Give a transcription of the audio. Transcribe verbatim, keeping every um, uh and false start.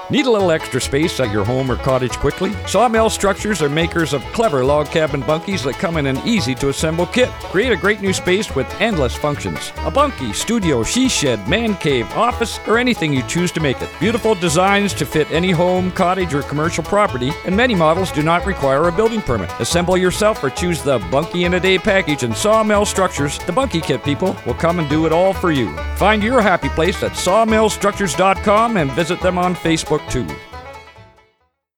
Need a little extra space at your home or cottage quickly? Sawmill Structures are makers of clever log cabin bunkies that come in an easy-to-assemble kit. Create a great new space with endless functions. A bunkie, studio, she shed, man cave, office, or anything you choose to make it. Beautiful designs to fit any home, cottage, or commercial property, and many models do not require a building permit. Assemble yourself or choose the Bunkie in a Day package, and Sawmill Structures, the bunkie kit people, will come and do it all for you. Find your happy place at sawmill structures dot com and visit them on Facebook too.